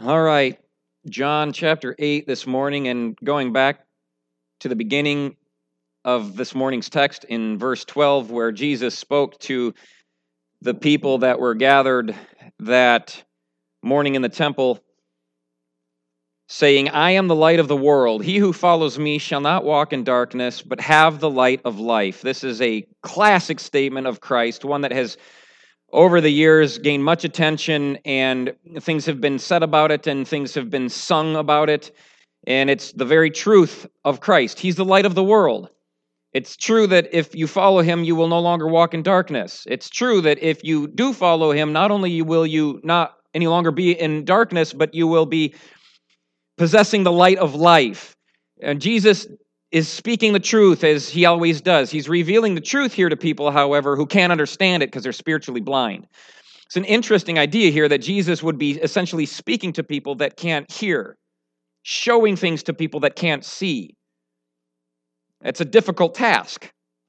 All right, John chapter 8 this morning, and going back to the beginning of this morning's text in verse 12, where Jesus spoke to the people that were gathered that morning in the temple, saying, I am the light of the world. He who follows me shall not walk in darkness, but have the light of life. This is a classic statement of Christ, one that has over the years gained much attention, and things have been said about it, and things have been sung about it, and it's the very truth of Christ. He's the light of the world. It's true that if you follow him, you will no longer walk in darkness. It's true that if you do follow him, not only will you not any longer be in darkness, but you will be possessing the light of life. And Jesus is speaking the truth as he always does. He's revealing the truth here to people, however, who can't understand it because they're spiritually blind. It's an interesting idea here that Jesus would be essentially speaking to people that can't hear, showing things to people that can't see. It's a difficult task.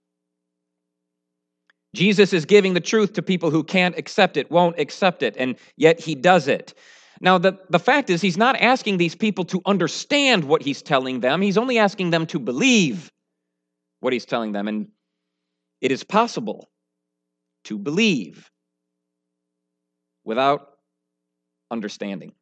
Jesus is giving the truth to people who can't accept it, won't accept it, and yet he does it. Now, the fact is, he's not asking these people to understand what he's telling them. He's only asking them to believe what he's telling them. And it is possible to believe without understanding.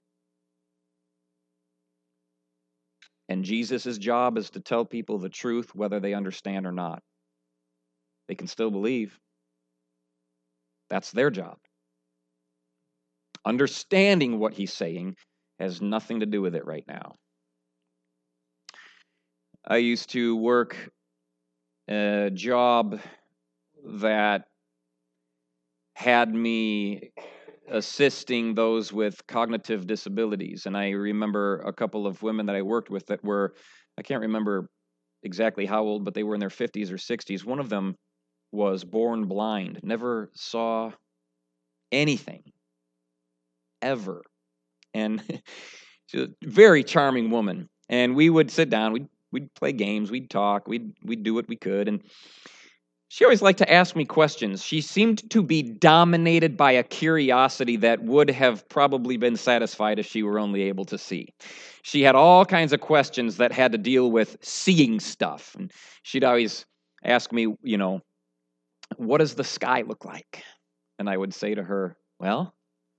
And Jesus' job is to tell people the truth, whether they understand or not. They can still believe. That's their job. Understanding what he's saying has nothing to do with it right now. I used to work a job that had me assisting those with cognitive disabilities. And I remember a couple of women that I worked with that were, I can't remember exactly how old, but they were in their 50s or 60s. One of them was born blind, never saw anything, ever. And she's a very charming woman. And we would sit down, we'd play games, we'd talk, we'd do what we could. And she always liked to ask me questions. She seemed to be dominated by a curiosity that would have probably been satisfied if she were only able to see. She had all kinds of questions that had to deal with seeing stuff. And she'd always ask me, what does the sky look like? And I would say to her, well,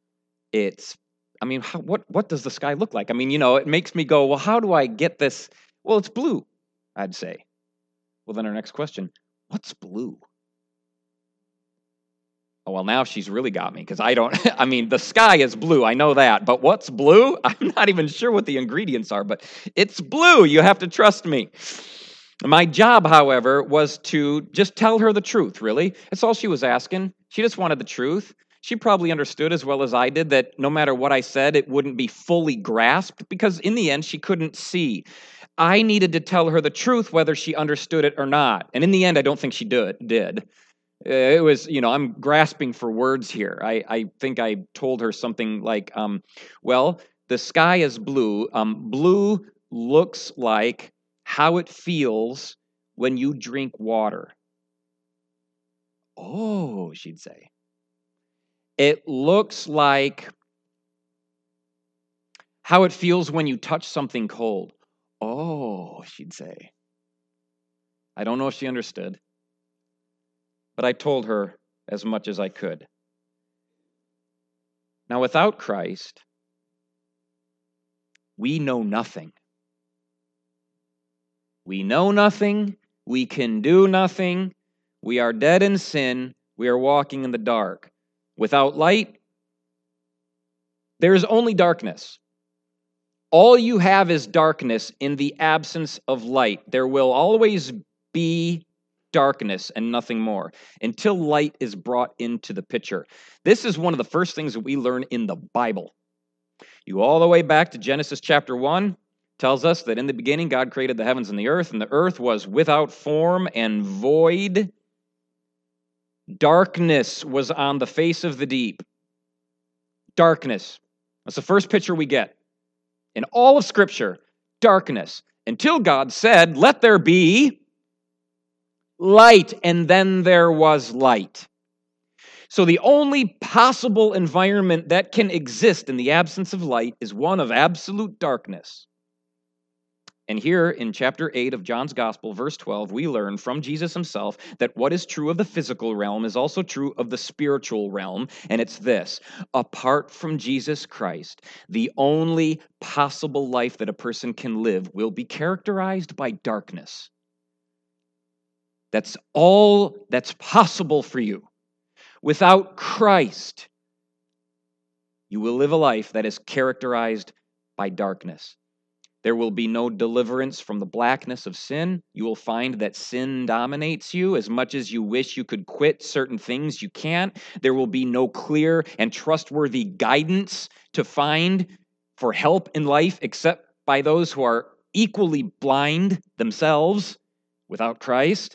what does the sky look like? It makes me go, well, how do I get this? Well, it's blue, I'd say. Well, then our next question, what's blue? Oh, well, now she's really got me because the sky is blue. I know that. But what's blue? I'm not even sure what the ingredients are, but it's blue. You have to trust me. My job, however, was to just tell her the truth, really. That's all she was asking. She just wanted the truth. She probably understood as well as I did that no matter what I said, it wouldn't be fully grasped because in the end, she couldn't see. I needed to tell her the truth whether she understood it or not. And in the end, I don't think she did. It was, I'm grasping for words here. I think I told her something like, the sky is blue. Blue looks like how it feels when you drink water. Oh, she'd say. It looks like how it feels when you touch something cold. Oh, she'd say. I don't know if she understood, but I told her as much as I could. Now, without Christ, we know nothing. We know nothing. We can do nothing. We are dead in sin. We are walking in the dark. Without light, there is only darkness. All you have is darkness in the absence of light. There will always be darkness and nothing more until light is brought into the picture. This is one of the first things that we learn in the Bible. You go all the way back to Genesis chapter 1, tells us that in the beginning God created the heavens and the earth was without form and void. Darkness was on the face of the deep. Darkness. That's the first picture we get. In all of Scripture, darkness. Until God said, let there be light, and then there was light. So the only possible environment that can exist in the absence of light is one of absolute darkness. And here in chapter 8 of John's Gospel, verse 12, we learn from Jesus himself that what is true of the physical realm is also true of the spiritual realm. And it's this: apart from Jesus Christ, the only possible life that a person can live will be characterized by darkness. That's all that's possible for you. Without Christ, you will live a life that is characterized by darkness. There will be no deliverance from the blackness of sin. You will find that sin dominates you. As much as you wish you could quit certain things, you can't. There will be no clear and trustworthy guidance to find for help in life except by those who are equally blind themselves without Christ.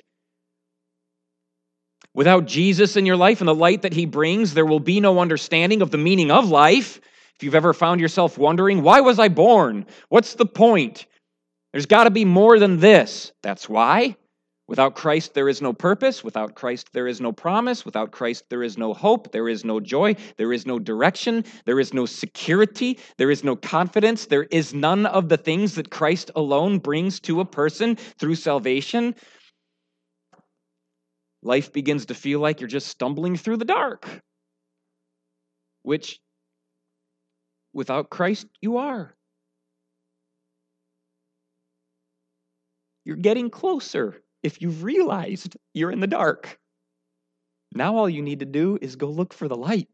Without Jesus in your life and the light that he brings, there will be no understanding of the meaning of life. If you've ever found yourself wondering, why was I born? What's the point? There's got to be more than this. That's why. Without Christ, there is no purpose. Without Christ, there is no promise. Without Christ, there is no hope. There is no joy. There is no direction. There is no security. There is no confidence. There is none of the things that Christ alone brings to a person through salvation. Life begins to feel like you're just stumbling through the dark, which without Christ, you are. You're getting closer if you've realized you're in the dark. Now all you need to do is go look for the light.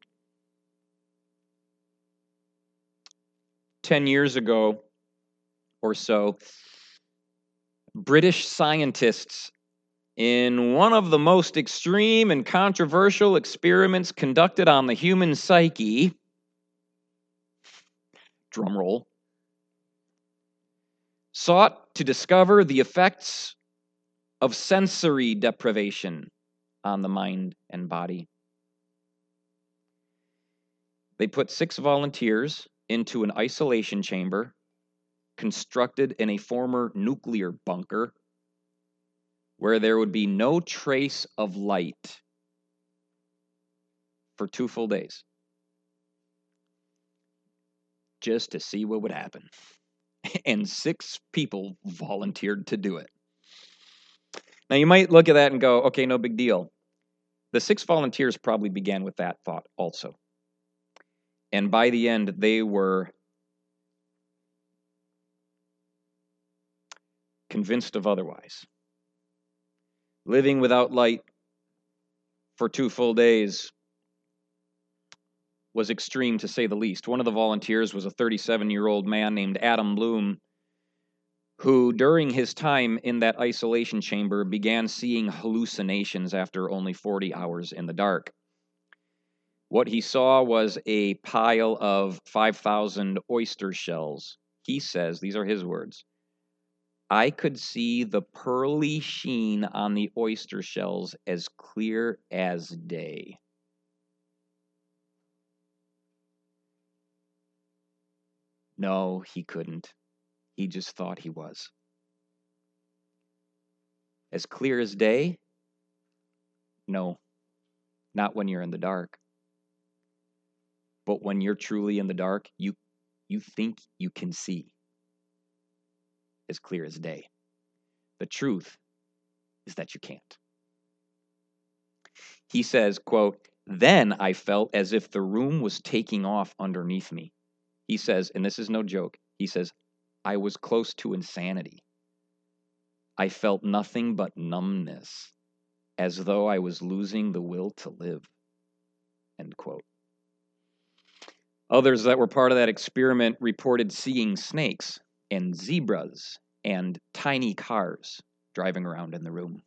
10 years ago or so, British scientists, in one of the most extreme and controversial experiments conducted on the human psyche, drumroll, sought to discover the effects of sensory deprivation on the mind and body. They put 6 volunteers into an isolation chamber constructed in a former nuclear bunker where there would be no trace of light for 2 full days, just to see what would happen. And 6 people volunteered to do it. Now, you might look at that and go, okay, no big deal. The 6 volunteers probably began with that thought also. And by the end, they were convinced of otherwise. Living without light for 2 full days was extreme, to say the least. One of the volunteers was a 37-year-old man named Adam Bloom, who during his time in that isolation chamber began seeing hallucinations after only 40 hours in the dark. What he saw was a pile of 5,000 oyster shells. He says, these are his words, "I could see the pearly sheen on the oyster shells as clear as day." No, he couldn't. He just thought he was. As clear as day? No, not when you're in the dark. But when you're truly in the dark, you think you can see as clear as day. The truth is that you can't. He says, quote, "Then I felt as if the room was taking off underneath me." He says, and this is no joke, he says, "I was close to insanity. I felt nothing but numbness, as though I was losing the will to live." End quote. Others that were part of that experiment reported seeing snakes and zebras and tiny cars driving around in the room.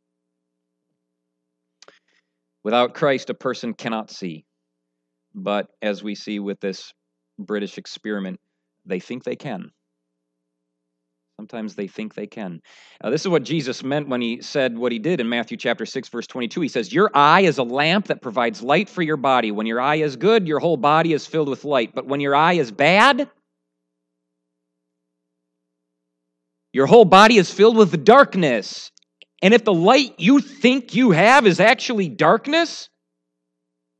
Without Christ, a person cannot see. But as we see with this British experiment, they think they can. Sometimes they think they can. This is what Jesus meant when he said what he did in Matthew chapter 6, verse 22. He says, "Your eye is a lamp that provides light for your body. When your eye is good, your whole body is filled with light. But when your eye is bad, your whole body is filled with darkness. And if the light you think you have is actually darkness,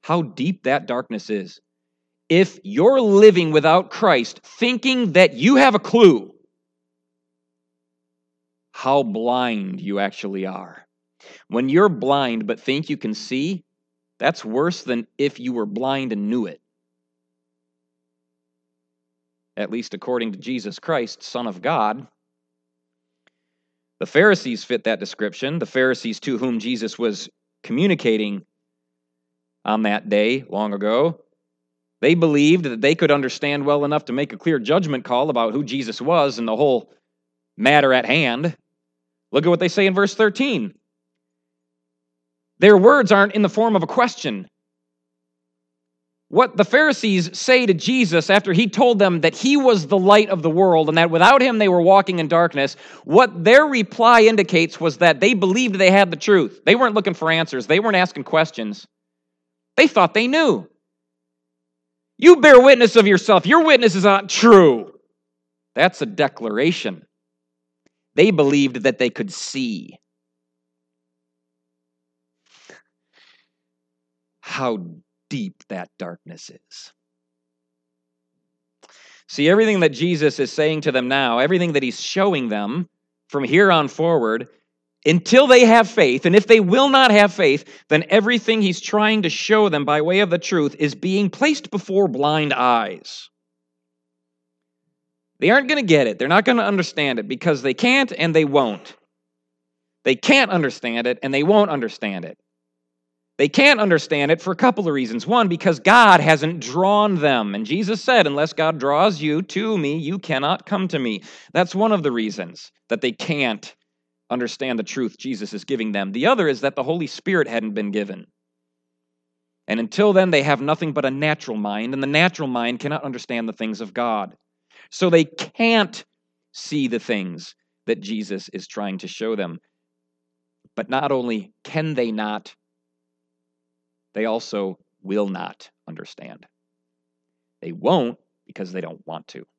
how deep that darkness is. If you're living without Christ, thinking that you have a clue how blind you actually are. When you're blind but think you can see, that's worse than if you were blind and knew it. At least according to Jesus Christ, Son of God. The Pharisees fit that description. The Pharisees to whom Jesus was communicating on that day long ago, they believed that they could understand well enough to make a clear judgment call about who Jesus was and the whole matter at hand. Look at what they say in verse 13. Their words aren't in the form of a question. What the Pharisees say to Jesus after he told them that he was the light of the world and that without him they were walking in darkness, what their reply indicates was that they believed they had the truth. They weren't looking for answers. They weren't asking questions. They thought they knew. You bear witness of yourself. Your witness is not true. That's a declaration. They believed that they could see. How deep that darkness is. See, everything that Jesus is saying to them now, everything that he's showing them from here on forward, until they have faith, and if they will not have faith, then everything he's trying to show them by way of the truth is being placed before blind eyes. They aren't going to get it. They're not going to understand it because they can't and they won't. They can't understand it and they won't understand it. They can't understand it for a couple of reasons. One, because God hasn't drawn them. And Jesus said, unless God draws you to me, you cannot come to me. That's one of the reasons that they can't understand the truth Jesus is giving them. The other is that the Holy Spirit hadn't been given. And until then, they have nothing but a natural mind, and the natural mind cannot understand the things of God. So they can't see the things that Jesus is trying to show them. But not only can they not, they also will not understand. They won't because they don't want to.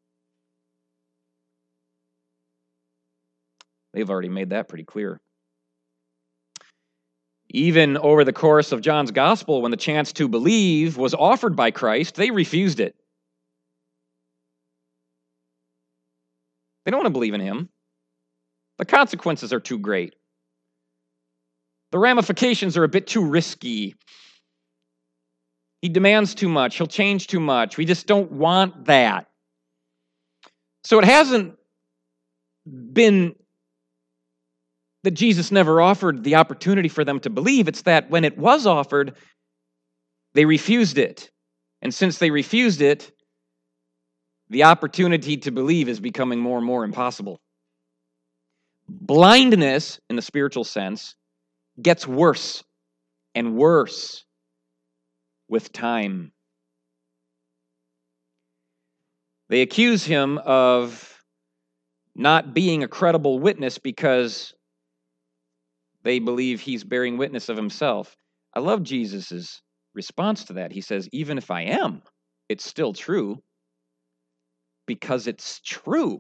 They've already made that pretty clear. Even over the course of John's gospel, when the chance to believe was offered by Christ, they refused it. They don't want to believe in him. The consequences are too great. The ramifications are a bit too risky. He demands too much. He'll change too much. We just don't want that. So it hasn't been that Jesus never offered the opportunity for them to believe. It's that when it was offered, they refused it. And since they refused it, the opportunity to believe is becoming more and more impossible. Blindness, in the spiritual sense, gets worse and worse with time. They accuse him of not being a credible witness because they believe he's bearing witness of himself. I love Jesus' response to that. He says, even if I am, it's still true because it's true.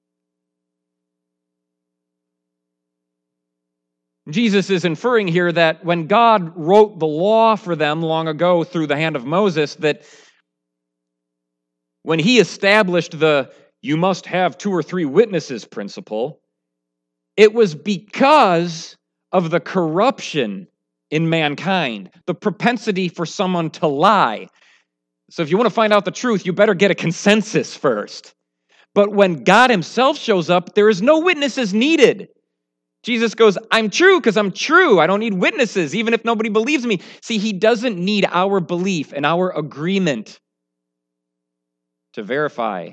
Jesus is inferring here that when God wrote the law for them long ago through the hand of Moses, that when he established the you must have 2 or 3 witnesses principle, it was because of the corruption in mankind, the propensity for someone to lie. So if you want to find out the truth, you better get a consensus first. But when God himself shows up, there is no witnesses needed. Jesus goes, I'm true because I'm true. I don't need witnesses, even if nobody believes me. See, he doesn't need our belief and our agreement to verify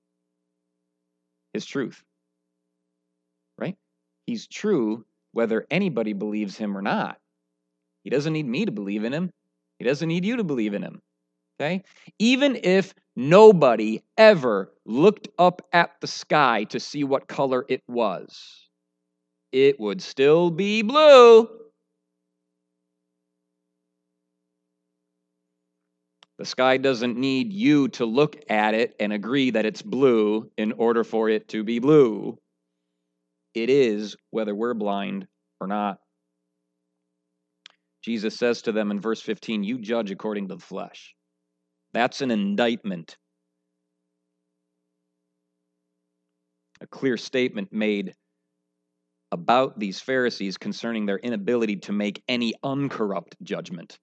his truth. Right? He's true whether anybody believes him or not. He doesn't need me to believe in him. He doesn't need you to believe in him. Okay? Even if nobody ever looked up at the sky to see what color it was, it would still be blue. The sky doesn't need you to look at it and agree that it's blue in order for it to be blue. It is whether we're blind or not. Jesus says to them in verse 15, you judge according to the flesh. That's an indictment. A clear statement made about these Pharisees concerning their inability to make any uncorrupt judgment.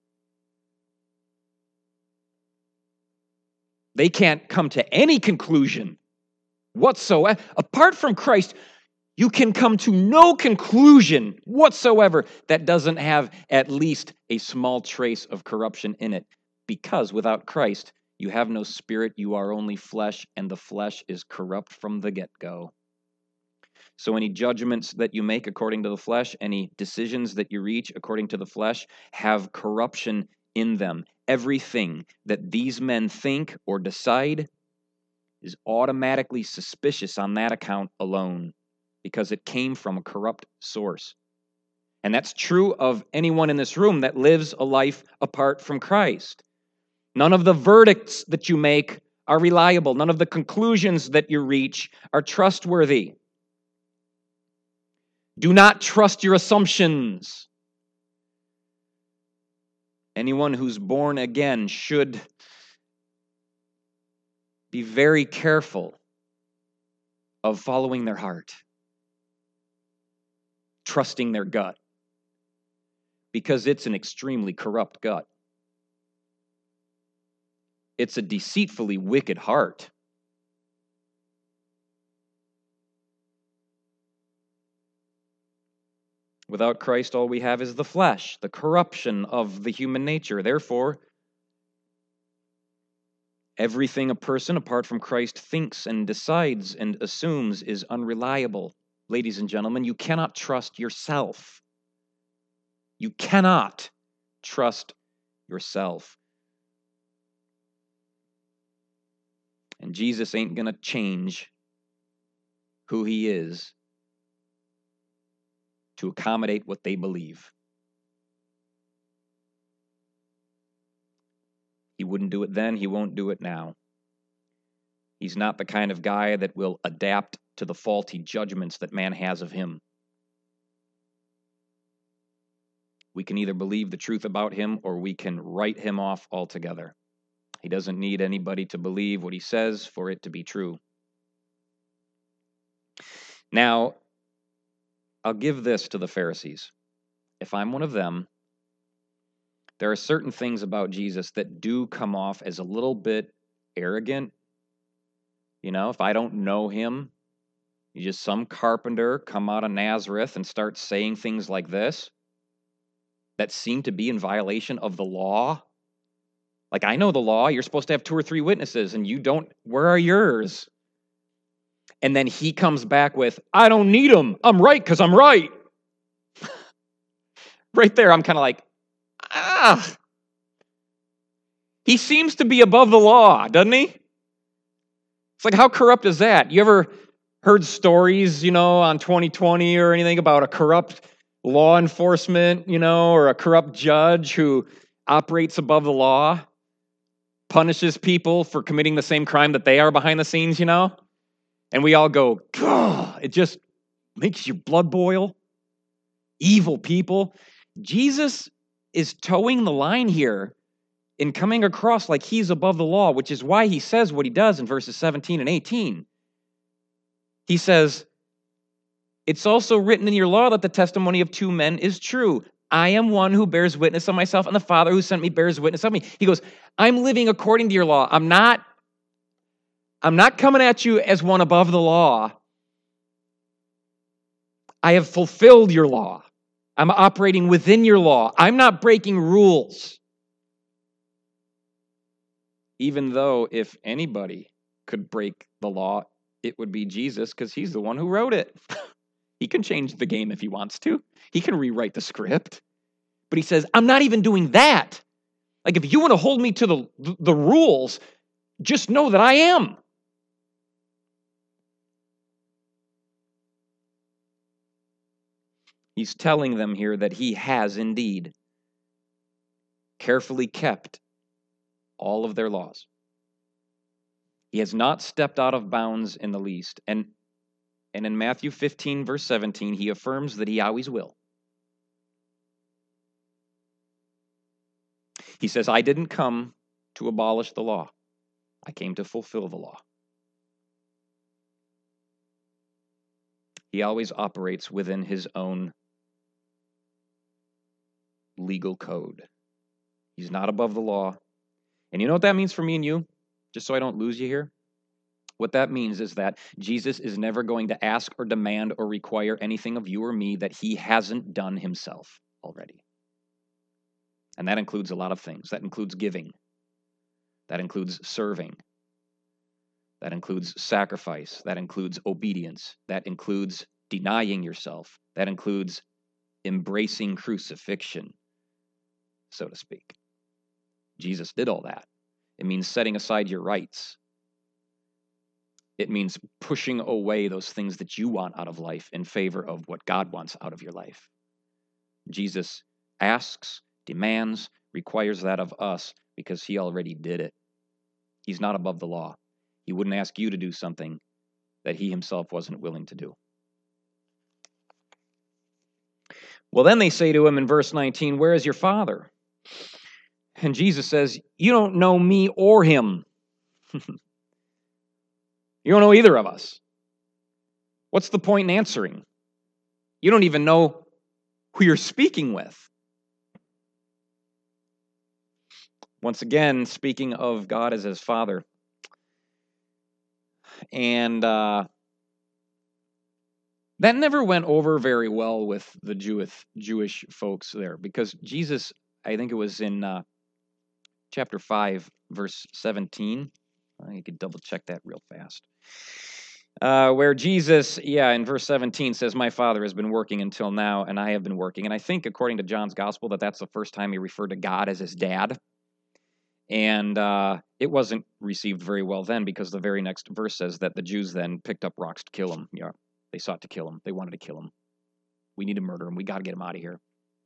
They can't come to any conclusion whatsoever. Apart from Christ, you can come to no conclusion whatsoever that doesn't have at least a small trace of corruption in it. Because without Christ, you have no spirit, you are only flesh, and the flesh is corrupt from the get-go. So any judgments that you make according to the flesh, any decisions that you reach according to the flesh, have corruption in them. Everything that these men think or decide is automatically suspicious on that account alone, because it came from a corrupt source. And that's true of anyone in this room that lives a life apart from Christ. None of the verdicts that you make are reliable. None of the conclusions that you reach are trustworthy. Do not trust your assumptions. Anyone who's born again should be very careful of following their heart, trusting their gut, because it's an extremely corrupt gut. It's a deceitfully wicked heart. Without Christ, all we have is the flesh, the corruption of the human nature. Therefore, everything a person apart from Christ thinks and decides and assumes is unreliable. Ladies and gentlemen, you cannot trust yourself. You cannot trust yourself. And Jesus ain't going to change who he is to accommodate what they believe. He wouldn't do it then, he won't do it now. He's not the kind of guy that will adapt to the faulty judgments that man has of him. We can either believe the truth about him or we can write him off altogether. He doesn't need anybody to believe what he says for it to be true. Now, I'll give this to the Pharisees. If I'm one of them, there are certain things about Jesus that do come off as a little bit arrogant. You know, if I don't know him, he's just some carpenter come out of Nazareth and start saying things like this that seem to be in violation of the law. Like, I know the law, you're supposed to have 2 or 3 witnesses, and you don't. Where are yours? And then he comes back with, I don't need them. I'm right because I'm right. Right there, I'm kind of like, He seems to be above the law, doesn't he? It's like, how corrupt is that? You ever heard stories, on 2020 or anything about a corrupt law enforcement, or a corrupt judge who operates above the law, punishes people for committing the same crime that they are behind the scenes, And we all go, God, it just makes your blood boil. Evil people. Jesus is towing the line here in coming across like he's above the law, which is why he says what he does in verses 17 and 18. He says, it's also written in your law that the testimony of 2 men is true. I am one who bears witness of myself, and the Father who sent me bears witness of me. He goes, I'm living according to your law. I'm not coming at you as one above the law. I have fulfilled your law. I'm operating within your law. I'm not breaking rules. Even though if anybody could break the law, it would be Jesus, because he's the one who wrote it. He can change the game if he wants to. He can rewrite the script. But he says, I'm not even doing that. Like, if you want to hold me to the rules, just know that I am. He's telling them here that he has indeed carefully kept all of their laws. He has not stepped out of bounds in the least. And in Matthew 15, verse 17, he affirms that he always will. He says, I didn't come to abolish the law. I came to fulfill the law. He always operates within his own legal code. He's not above the law. And you know what that means for me and you? Just so I don't lose you here. What that means is that Jesus is never going to ask or demand or require anything of you or me that he hasn't done himself already. And that includes a lot of things. That includes giving. That includes serving. That includes sacrifice. That includes obedience. That includes denying yourself. That includes embracing crucifixion, so to speak. Jesus did all that. It means setting aside your rights. It means pushing away those things that you want out of life in favor of what God wants out of your life. Jesus asks, demands, requires that of us because he already did it. He's not above the law. He wouldn't ask you to do something that he himself wasn't willing to do. Well, then they say to him in verse 19, where is your father? And Jesus says, you don't know me or him. You don't know either of us. What's the point in answering? You don't even know who you're speaking with. Once again, speaking of God as his Father. And that never went over very well with the Jewish folks there, because Jesus, I think it was in chapter 5, verse 17. You could double check that real fast. Where Jesus, in verse 17 says, my Father has been working until now, and I have been working. And I think, according to John's gospel, that's the first time he referred to God as his dad. And it wasn't received very well then, because the very next verse says that the Jews then picked up rocks to kill him. Yeah, they sought to kill him. They wanted to kill him. We need to murder him. We got to get him out of here.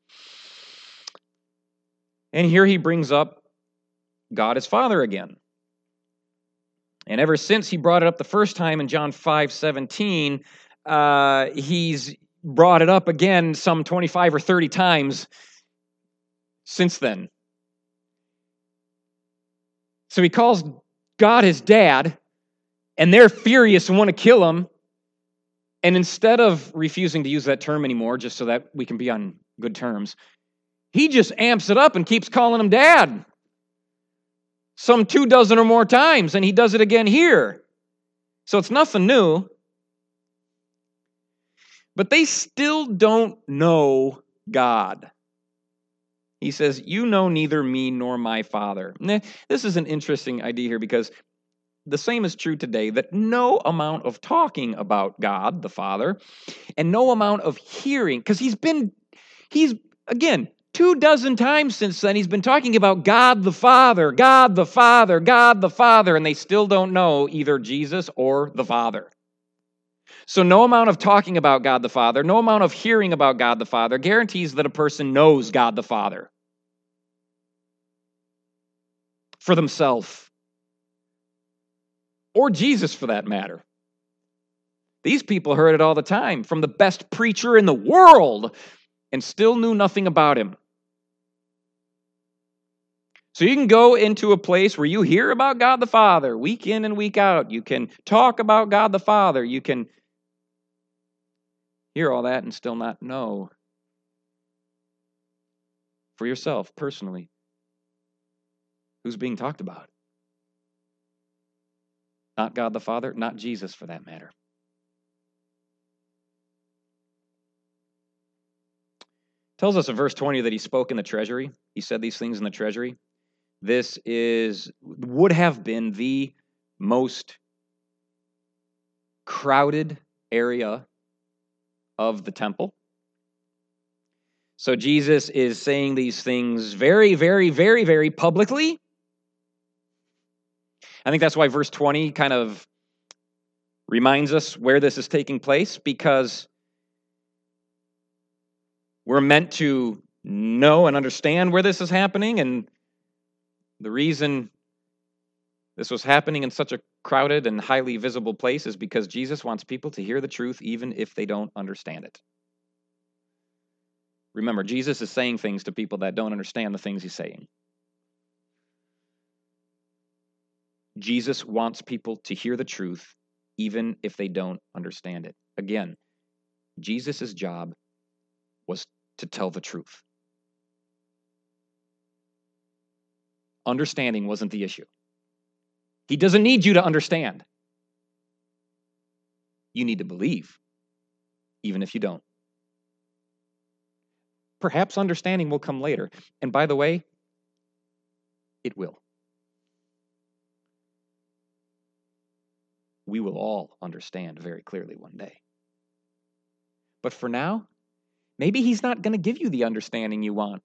And here he brings up God as Father again. And ever since he brought it up the first time in John 5:17, he's brought it up again some 25 or 30 times since then. So he calls God his dad, and they're furious and want to kill him. And instead of refusing to use that term anymore, just so that we can be on good terms, he just amps it up and keeps calling him dad. Some 24 or more times, and he does it again here. So it's nothing new. But they still don't know God. He says, you know neither me nor my Father. This is an interesting idea here, because the same is true today, that no amount of talking about God, the Father, and no amount of hearing, because he's again, 24 times since then, he's been talking about God the Father, God the Father, God the Father, and they still don't know either Jesus or the Father. So no amount of talking about God the Father, no amount of hearing about God the Father guarantees that a person knows God the Father for themselves, or Jesus for that matter. These people heard it all the time from the best preacher in the world and still knew nothing about him. So you can go into a place where you hear about God the Father week in and week out. You can talk about God the Father. You can hear all that and still not know for yourself personally who's being talked about. Not God the Father, not Jesus for that matter. Tells us in verse 20 that he spoke in the treasury. He said these things in the treasury. This would have been the most crowded area of the temple. So Jesus is saying these things very, very, very, very publicly. I think that's why verse 20 kind of reminds us where this is taking place, because we're meant to know and understand where this is happening, and the reason this was happening in such a crowded and highly visible place is because Jesus wants people to hear the truth even if they don't understand it. Remember, Jesus is saying things to people that don't understand the things he's saying. Jesus wants people to hear the truth, even if they don't understand it. Again, Jesus' job was to tell the truth. Understanding wasn't the issue. He doesn't need you to understand. You need to believe, even if you don't. Perhaps understanding will come later. And by the way, it will. We will all understand very clearly one day. But for now, maybe he's not going to give you the understanding you want.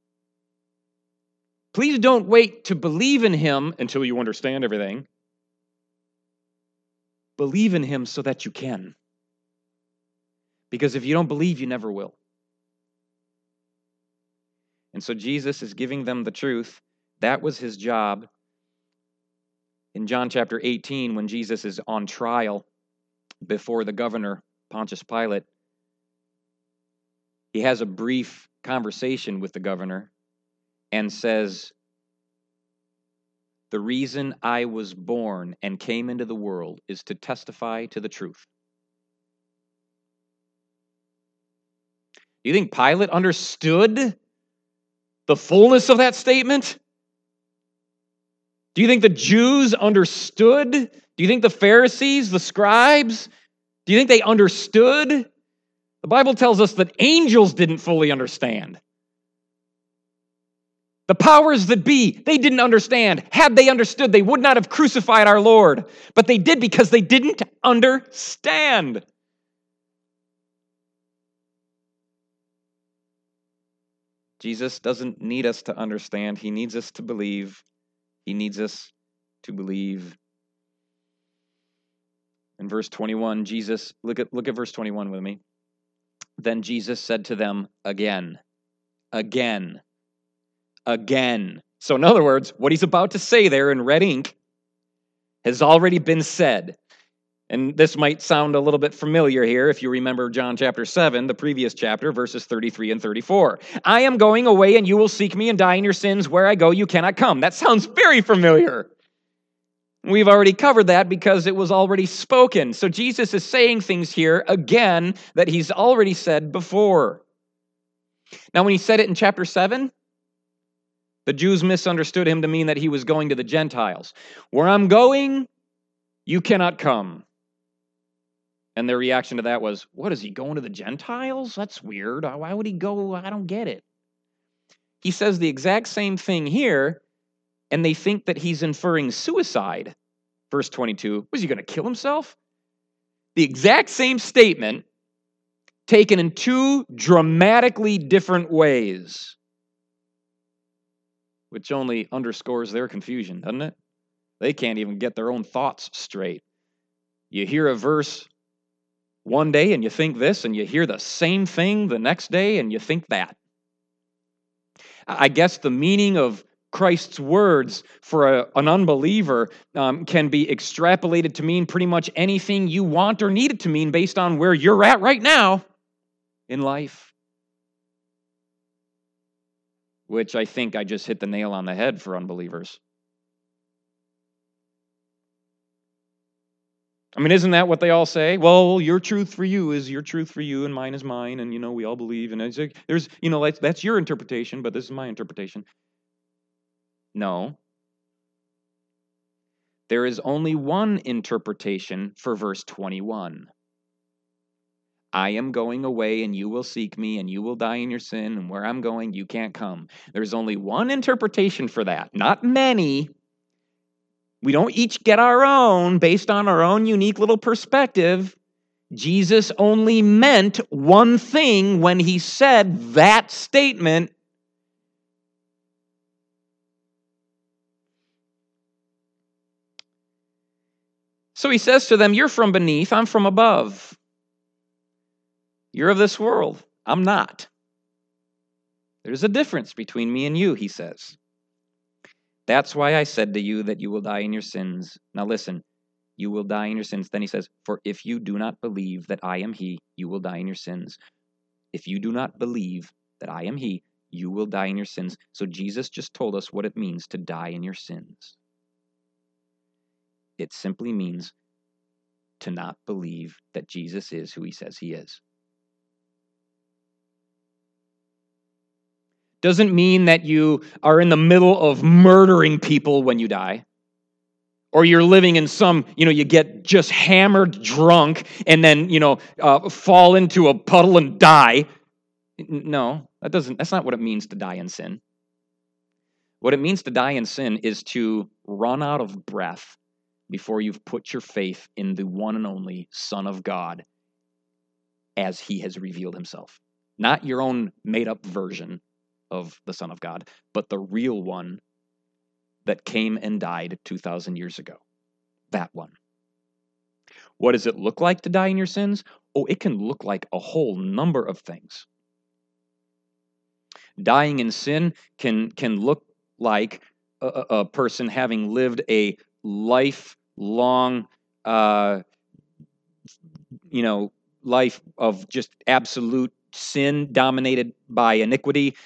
Please don't wait to believe in him until you understand everything. Believe in him so that you can. Because if you don't believe, you never will. And so Jesus is giving them the truth. That was his job. In John chapter 18, when Jesus is on trial before the governor, Pontius Pilate, he has a brief conversation with the governor and says, "The reason I was born and came into the world is to testify to the truth." Do you think Pilate understood the fullness of that statement? Do you think the Jews understood? Do you think the Pharisees, the scribes, do you think they understood? The Bible tells us that angels didn't fully understand. The powers that be, they didn't understand. Had they understood, they would not have crucified our Lord. But they did because they didn't understand. Jesus doesn't need us to understand. He needs us to believe. He needs us to believe. In verse 21, Jesus, look at verse 21 with me. Then Jesus said to them again. So in other words, what he's about to say there in red ink has already been said. And this might sound a little bit familiar here if you remember John chapter 7, the previous chapter, verses 33 and 34. I am going away and you will seek me and die in your sins. Where I go, you cannot come. That sounds very familiar. We've already covered that because it was already spoken. So Jesus is saying things here again that he's already said before. Now, when he said it in chapter 7, the Jews misunderstood him to mean that he was going to the Gentiles. Where I'm going, you cannot come. And their reaction to that was, what, is he going to the Gentiles? That's weird. Why would he go? I don't get it. He says the exact same thing here, and they think that he's inferring suicide. Verse 22, was he going to kill himself? The exact same statement, taken in two dramatically different ways, which only underscores their confusion, doesn't it? They can't even get their own thoughts straight. You hear a verse one day and you think this, and you hear the same thing the next day and you think that. I guess the meaning of Christ's words for an unbeliever can be extrapolated to mean pretty much anything you want or need it to mean based on where you're at right now in life. Which I think I just hit the nail on the head for unbelievers. I mean, isn't that what they all say? Well, your truth for you is your truth for you, and mine is mine, and, we all believe. And it's like, there's, that's your interpretation, but this is my interpretation. No. There is only one interpretation for verse 21. I am going away, and you will seek me, and you will die in your sin, and where I'm going, you can't come. There's only one interpretation for that, not many. We don't each get our own based on our own unique little perspective. Jesus only meant one thing when he said that statement. So he says to them, you're from beneath, I'm from above. You're of this world, I'm not. There's a difference between me and you, he says. That's why I said to you that you will die in your sins. Now listen, you will die in your sins. Then he says, for if you do not believe that I am he, you will die in your sins. If you do not believe that I am he, you will die in your sins. So Jesus just told us what it means to die in your sins. It simply means to not believe that Jesus is who he says he is. Doesn't mean that you are in the middle of murdering people when you die. Or you're living in some, you get just hammered drunk and then, fall into a puddle and die. No, that's not what it means to die in sin. What it means to die in sin is to run out of breath before you've put your faith in the one and only Son of God as he has revealed himself. Not your own made-up version of the Son of God, but the real one that came and died 2,000 years ago. That one. What does it look like to die in your sins? Oh, it can look like a whole number of things. Dying in sin can look like a person having lived a lifelong, life of just absolute sin dominated by iniquity,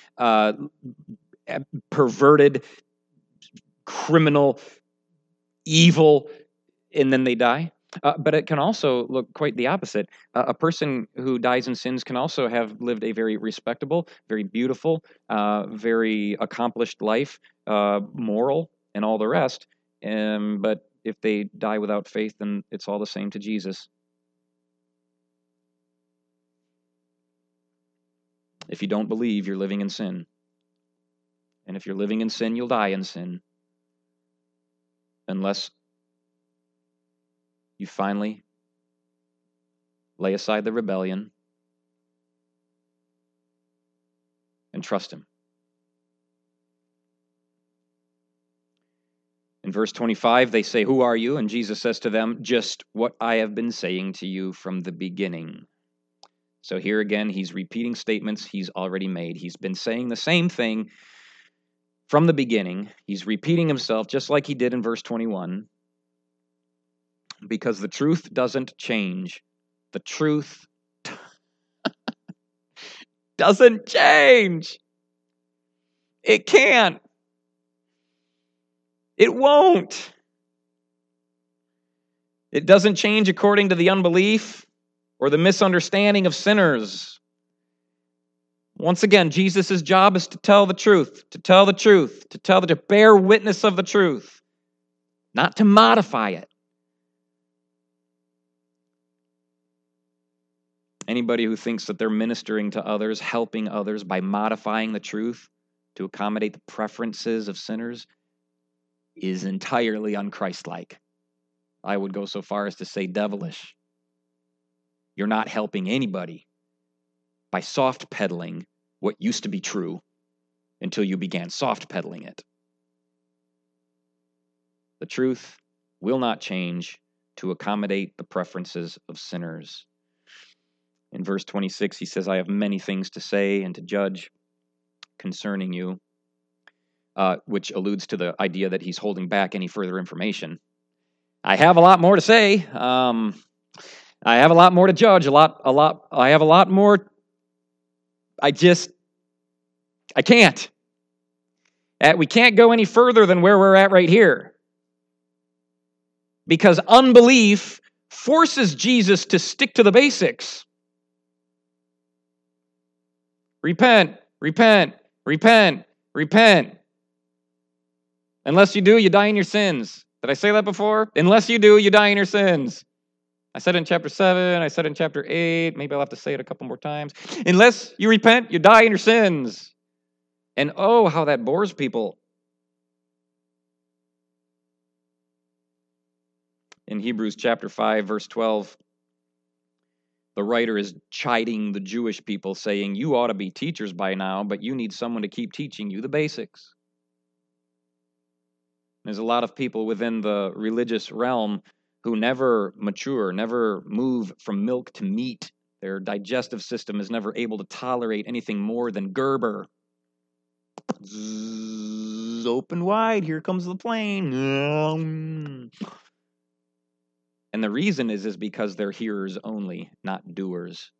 perverted, criminal, evil, and then they die. But it can also look quite the opposite. A person who dies in sins can also have lived a very respectable, very beautiful, very accomplished life, moral, and all the rest. But if they die without faith, then it's all the same to Jesus. If you don't believe, you're living in sin. And if you're living in sin, you'll die in sin. Unless you finally lay aside the rebellion and trust him. In verse 25, they say, "Who are you?" And Jesus says to them, "Just what I have been saying to you from the beginning." So here again, he's repeating statements he's already made. He's been saying the same thing from the beginning. He's repeating himself just like he did in verse 21. Because the truth doesn't change. The truth doesn't change. It can't. It won't. It doesn't change according to the unbelief or the misunderstanding of sinners. Once again, Jesus' job is to tell the truth, to bear witness of the truth, not to modify it. Anybody who thinks that they're ministering to others, helping others by modifying the truth to accommodate the preferences of sinners is entirely unchristlike. I would go so far as to say devilish. You're not helping anybody by soft peddling what used to be true until you began soft peddling it. The truth will not change to accommodate the preferences of sinners. In verse 26, he says, "I have many things to say and to judge concerning you," which alludes to the idea that he's holding back any further information. I have a lot more to say. I have a lot more to judge. I have a lot more. I can't. We can't go any further than where we're at right here. Because unbelief forces Jesus to stick to the basics. Repent, repent, repent, repent. Unless you do, you die in your sins. Did I say that before? Unless you do, you die in your sins. I said it in chapter 7. I said it in chapter 8. Maybe I'll have to say it a couple more times. Unless you repent, you die in your sins. And oh, how that bores people. In Hebrews chapter 5, verse 12, the writer is chiding the Jewish people, saying, "You ought to be teachers by now, but you need someone to keep teaching you the basics." There's a lot of people within the religious realm who never mature, never move from milk to meat. Their digestive system is never able to tolerate anything more than Gerber. Zzz, open wide, here comes the plane. And the reason is because they're hearers only, not doers.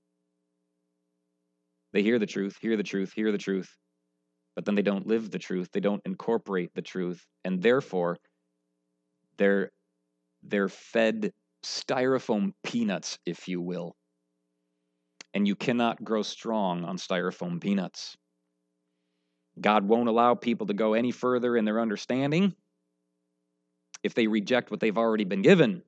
They hear the truth, hear the truth, hear the truth, but then they don't live the truth. They don't incorporate the truth, and therefore, they're They're fed styrofoam peanuts, if you will. And you cannot grow strong on styrofoam peanuts. God won't allow people to go any further in their understanding if they reject what they've already been given.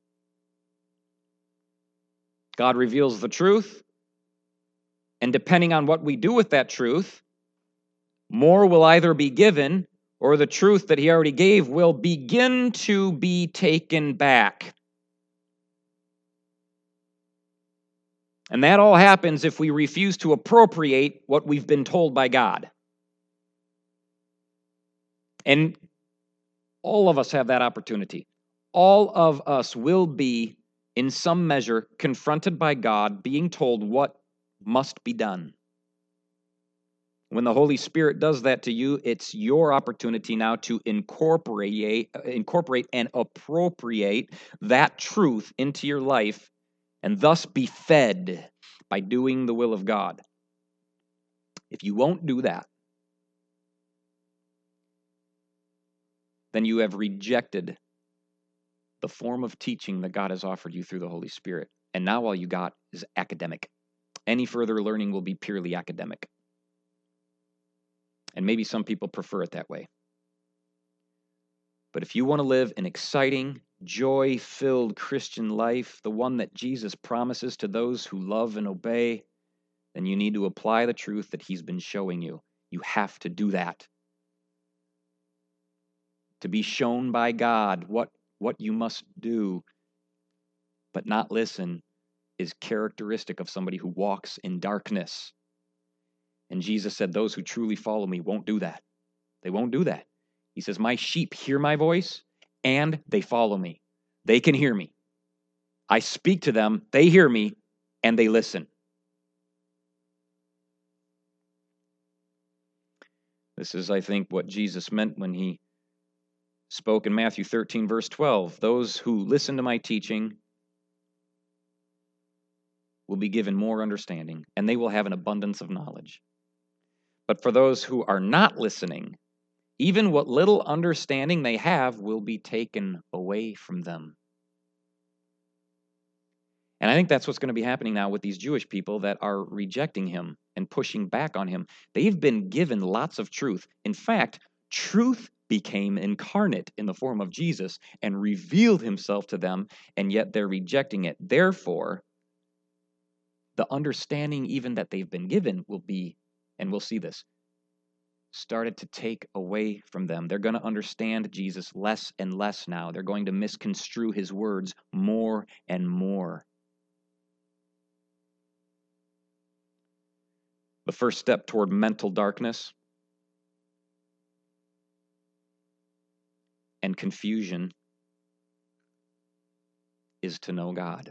God reveals the truth, and depending on what we do with that truth, more will either be given or the truth that he already gave will begin to be taken back. And that all happens if we refuse to appropriate what we've been told by God. And all of us have that opportunity. All of us will be, in some measure, confronted by God, being told what must be done. When the Holy Spirit does that to you, it's your opportunity now to incorporate and appropriate that truth into your life and thus be fed by doing the will of God. If you won't do that, then you have rejected the form of teaching that God has offered you through the Holy Spirit. And now all you got is academic. Any further learning will be purely academic. And maybe some people prefer it that way. But if you want to live an exciting, joy-filled Christian life, the one that Jesus promises to those who love and obey, then you need to apply the truth that he's been showing you. You have to do that. To be shown by God what you must do, but not listen, is characteristic of somebody who walks in darkness. And Jesus said, those who truly follow me won't do that. They won't do that. He says, my sheep hear my voice and they follow me. They can hear me. I speak to them, they hear me, and they listen. This is, I think, what Jesus meant when he spoke in Matthew 13, verse 12. Those who listen to my teaching will be given more understanding, and they will have an abundance of knowledge. But for those who are not listening, even what little understanding they have will be taken away from them. And I think that's what's going to be happening now with these Jewish people that are rejecting him and pushing back on him. They've been given lots of truth. In fact, truth became incarnate in the form of Jesus and revealed himself to them, and yet they're rejecting it. Therefore, the understanding even that they've been given will be, and we'll see this, started to take away from them. They're going to understand Jesus less and less now. They're going to misconstrue his words more and more. The first step toward mental darkness and confusion is to know God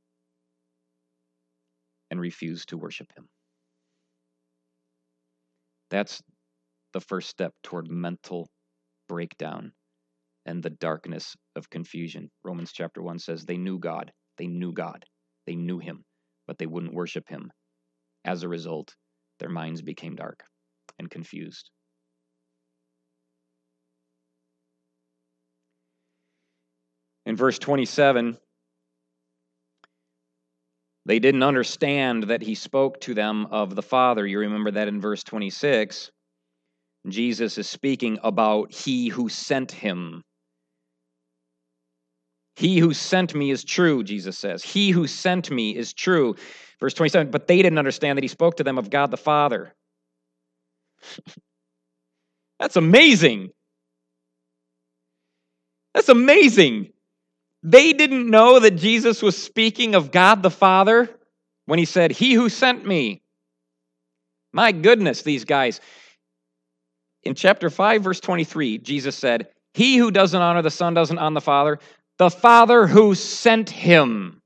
and refuse to worship him. That's the first step toward mental breakdown and the darkness of confusion. Romans chapter 1 says they knew God. They knew God. They knew him, but they wouldn't worship him. As a result, their minds became dark and confused. In verse 27, they didn't understand that he spoke to them of the Father. You remember that in verse 26. Jesus is speaking about he who sent him. He who sent me is true, Jesus says. He who sent me is true. Verse 27, but they didn't understand that he spoke to them of God the Father. That's amazing. That's amazing. They didn't know that Jesus was speaking of God the Father when he said, he who sent me. My goodness, these guys. In chapter 5, verse 23, Jesus said, he who doesn't honor the Son doesn't honor the Father. The Father who sent him.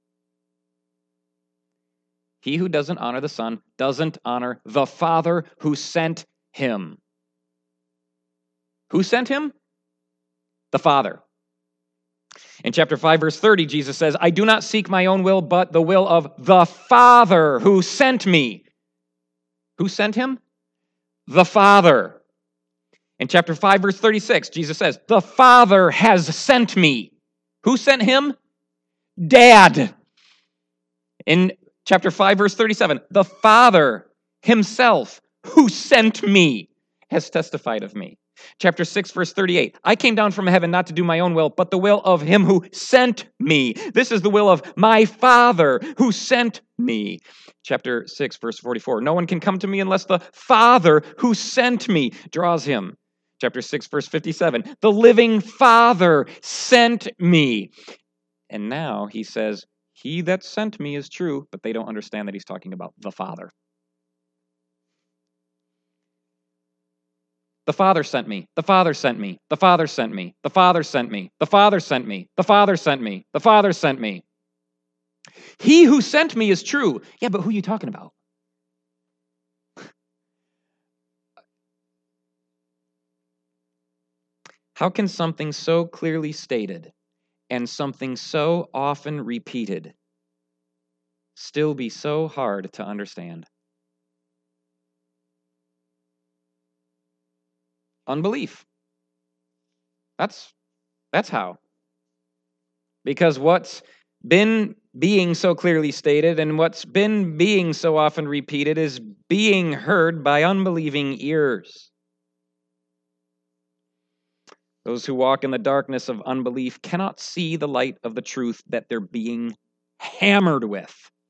He who doesn't honor the Son doesn't honor the Father who sent him. Who sent him? The Father. In chapter 5, verse 30, Jesus says, I do not seek my own will, but the will of the Father who sent me. Who sent him? The Father. In chapter 5, verse 36, Jesus says, the Father has sent me. Who sent him? Dad. In chapter 5, verse 37, the Father himself who sent me has testified of me. Chapter 6, verse 38, I came down from heaven not to do my own will, but the will of him who sent me. This is the will of my Father who sent me. Chapter 6, verse 44, no one can come to me unless the Father who sent me draws him. Chapter 6, verse 57, the living Father sent me. And now he says, he that sent me is true, but they don't understand that he's talking about the Father. The Father sent me. The Father sent me. The Father sent me. The Father sent me. The Father sent me. The Father sent me. The Father sent me. He who sent me is true. Yeah, but who are you talking about? How can something so clearly stated and something so often repeated still be so hard to understand? Unbelief. That's how. Because what's been being so clearly stated and what's been being so often repeated is being heard by unbelieving ears. Those who walk in the darkness of unbelief cannot see the light of the truth that they're being hammered with.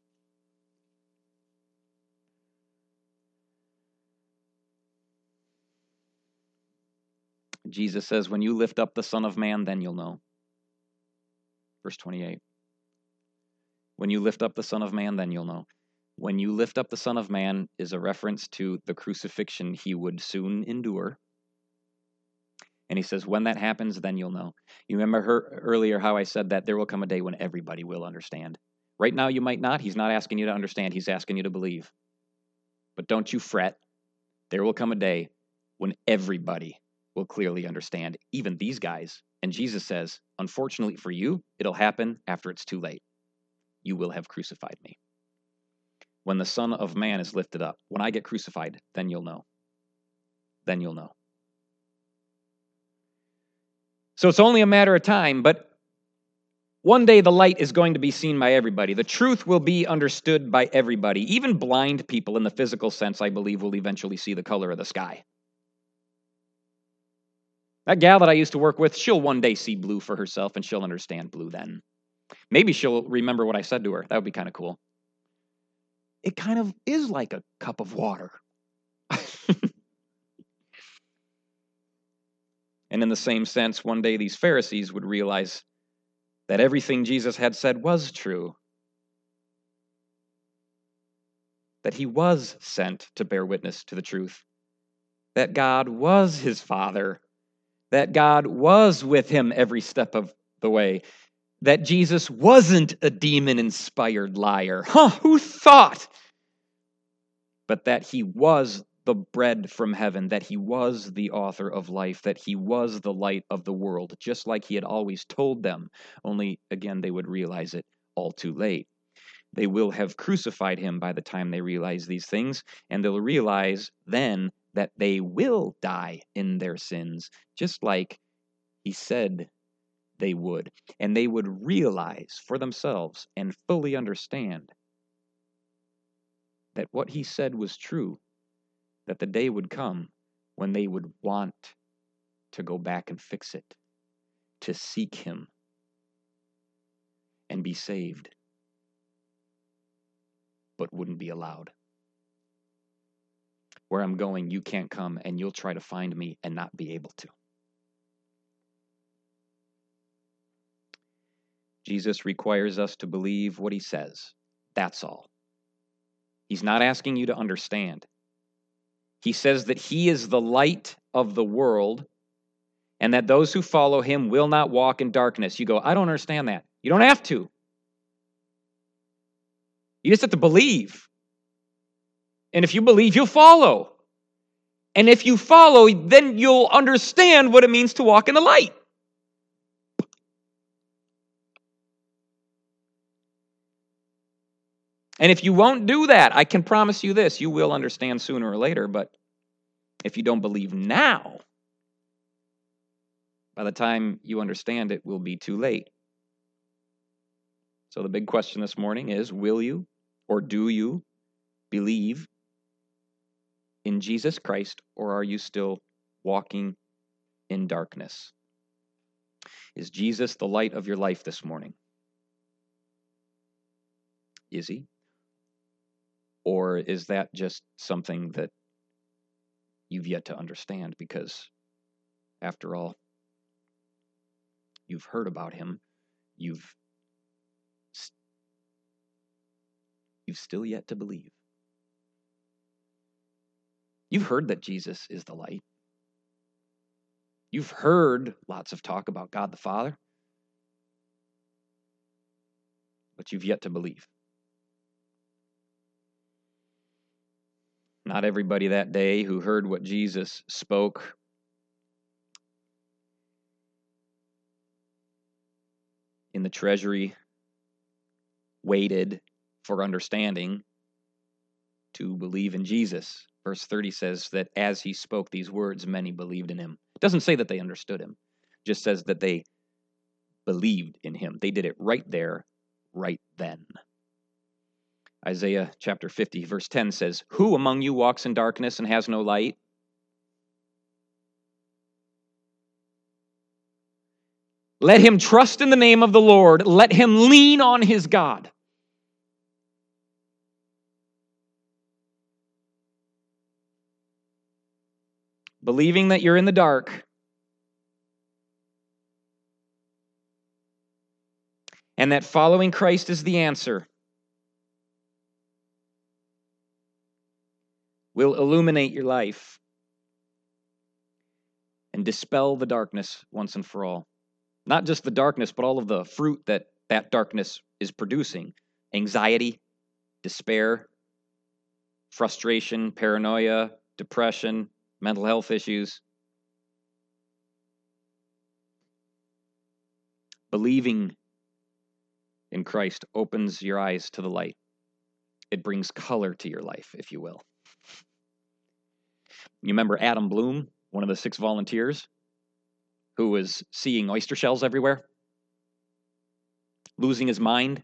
Jesus says, when you lift up the Son of Man, then you'll know. Verse 28. When you lift up the Son of Man, then you'll know. When you lift up the Son of Man is a reference to the crucifixion he would soon endure. And he says, when that happens, then you'll know. You remember earlier how I said that there will come a day when everybody will understand. Right now you might not. He's not asking you to understand. He's asking you to believe. But don't you fret. There will come a day when everybody will clearly understand, even these guys. And Jesus says, unfortunately for you, it'll happen after it's too late. You will have crucified me. When the Son of Man is lifted up, when I get crucified, then you'll know. Then you'll know. So it's only a matter of time, but one day the light is going to be seen by everybody. The truth will be understood by everybody. Even blind people in the physical sense, I believe, will eventually see the color of the sky. That gal that I used to work with, she'll one day see blue for herself, and she'll understand blue then. Maybe she'll remember what I said to her. That would be kind of cool. It kind of is like a cup of water. And in the same sense, one day these Pharisees would realize that everything Jesus had said was true. That he was sent to bear witness to the truth. That God was his Father. That God was with him every step of the way. That Jesus wasn't a demon-inspired liar. Who thought? But that he was the bread from heaven, that he was the author of life, that he was the light of the world, just like he had always told them. Only, again, they would realize it all too late. They will have crucified him by the time they realize these things, and they'll realize then that they will die in their sins, just like he said they would. And they would realize for themselves and fully understand that what he said was true, that the day would come when they would want to go back and fix it, to seek him and be saved, but wouldn't be allowed. Where I'm going, you can't come, and you'll try to find me and not be able to. Jesus requires us to believe what he says. That's all. He's not asking you to understand. He says that he is the light of the world and that those who follow him will not walk in darkness. You go, I don't understand that. You don't have to. You just have to believe. And if you believe, you'll follow. And if you follow, then you'll understand what it means to walk in the light. And if you won't do that, I can promise you this, you will understand sooner or later, but if you don't believe now, by the time you understand it will be too late. So the big question this morning is, will you or do you believe in Jesus Christ, or are you still walking in darkness? Is Jesus the light of your life this morning? Is he? Or is that just something that you've yet to understand? Because, after all, you've heard about him. You've still yet to believe. You've heard that Jesus is the light. You've heard lots of talk about God the Father, but you've yet to believe. Not everybody that day who heard what Jesus spoke in the treasury waited for understanding to believe in Jesus. Verse 30 says that as he spoke these words, many believed in him. It doesn't say that they understood him. It just says that they believed in him. They did it right there, right then. Isaiah chapter 50, verse 10 says, "Who among you walks in darkness and has no light? Let him trust in the name of the Lord. Let him lean on his God." Believing that you're in the dark and that following Christ is the answer will illuminate your life and dispel the darkness once and for all. Not just the darkness, but all of the fruit that that darkness is producing. Anxiety, despair, frustration, paranoia, depression, mental health issues. Believing in Christ opens your eyes to the light. It brings color to your life, if you will. You remember Adam Bloom, one of the 6 volunteers, who was seeing oyster shells everywhere, losing his mind,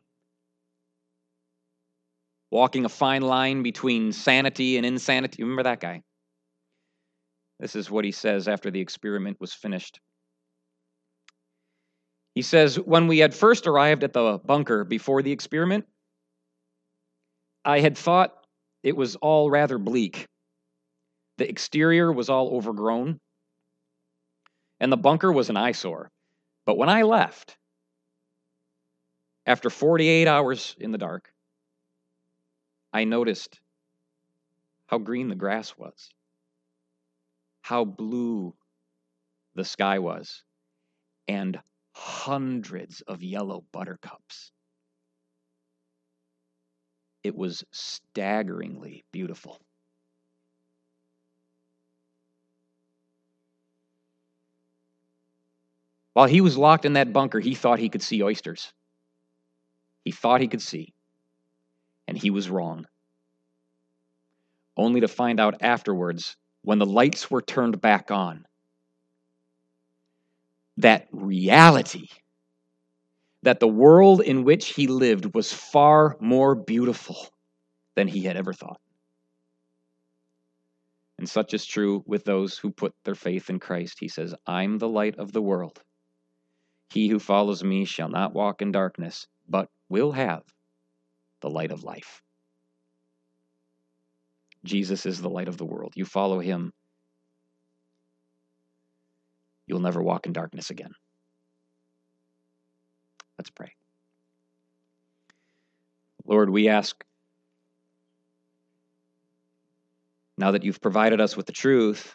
walking a fine line between sanity and insanity. You remember that guy? This is what he says after the experiment was finished. He says, "When we had first arrived at the bunker before the experiment, I had thought it was all rather bleak. The exterior was all overgrown, and the bunker was an eyesore. But when I left, after 48 hours in the dark, I noticed how green the grass was, how blue the sky was, and hundreds of yellow buttercups. It was staggeringly beautiful." While he was locked in that bunker, he thought he could see oysters. He thought he could see, and he was wrong. Only to find out afterwards, when the lights were turned back on, that reality, that the world in which he lived was far more beautiful than he had ever thought. And such is true with those who put their faith in Christ. He says, "I'm the light of the world. He who follows me shall not walk in darkness, but will have the light of life." Jesus is the light of the world. You follow him, you'll never walk in darkness again. Let's pray. Lord, we ask, now that you've provided us with the truth,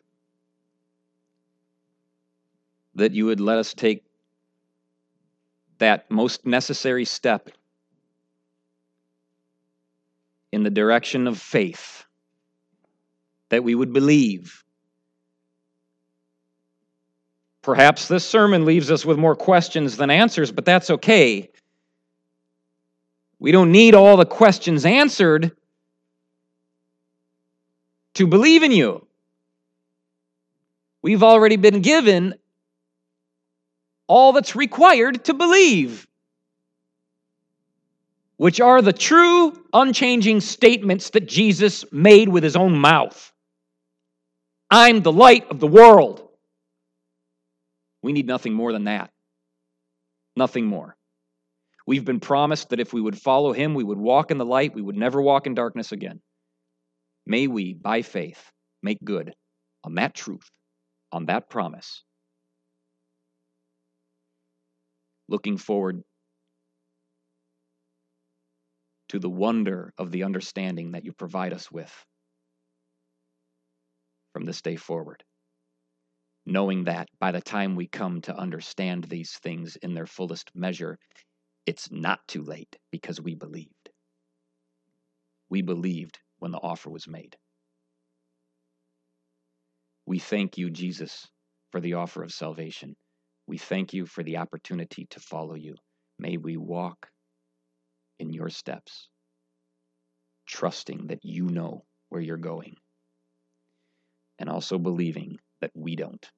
that you would let us take that most necessary step in the direction of faith, that we would believe. Perhaps this sermon leaves us with more questions than answers, but that's okay. We don't need all the questions answered to believe in you. We've already been given all that's required to believe. which are the true, unchanging statements that Jesus made with his own mouth. I'm the light of the world. We need nothing more than that. Nothing more. We've been promised that if we would follow him, we would walk in the light, we would never walk in darkness again. May we, by faith, make good on that truth, on that promise. Looking forward to the wonder of the understanding that you provide us with from this day forward. Knowing that by the time we come to understand these things in their fullest measure, it's not too late because we believed. We believed when the offer was made. We thank you, Jesus, for the offer of salvation. We thank you for the opportunity to follow you. May we walk in your steps, trusting that you know where you're going, and also believing that we don't.